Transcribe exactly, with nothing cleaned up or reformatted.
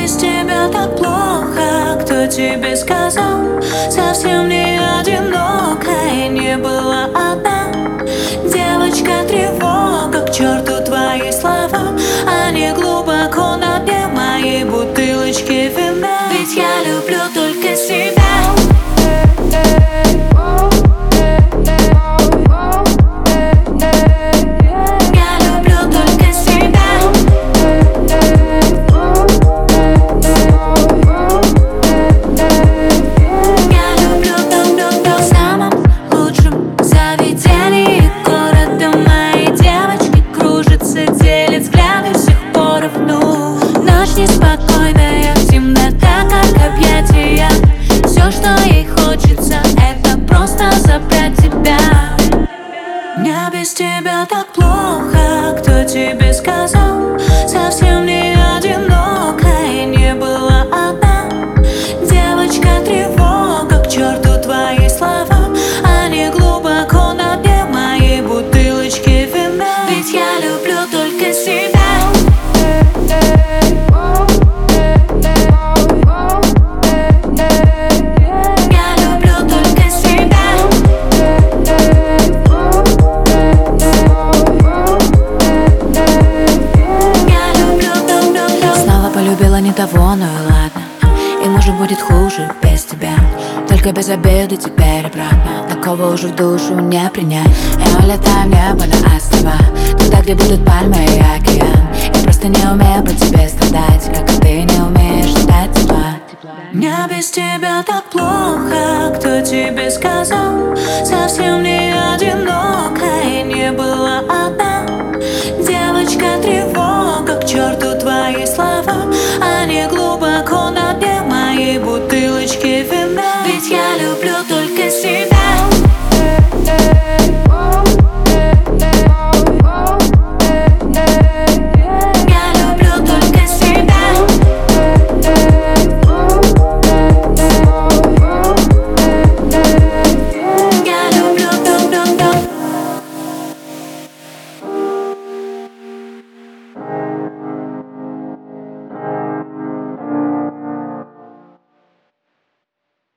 без тебя так плохо. Кто тебе сказал? Совсем не одинокой не была одна. Девочка, тревога, к черту твои слова. Они глубоко на дне моей бутылочки вина. Ведь я люблю только себя. Неспокойная темнота, как объятия. Все, что ей хочется, это просто забрать тебя. Мне без тебя так плохо. Кто тебе сказал? Совсем не одинокой не была одна. Девочка, тревога, к черту твои слова. Они глубоко на дне моей бутылочки вина. Ведь я люблю только себя. Любила не того, ну и ладно. И может будет хуже без тебя. Только без обеда теперь обратно. Такого уже в душу не принять. И мы летаем небо на острова, туда, где будут пальмы и океан. Я просто не умею по тебе страдать, как и ты не умеешь ждать тепла. Мне без тебя так плохо. Кто тебе сказал? Совсем не один.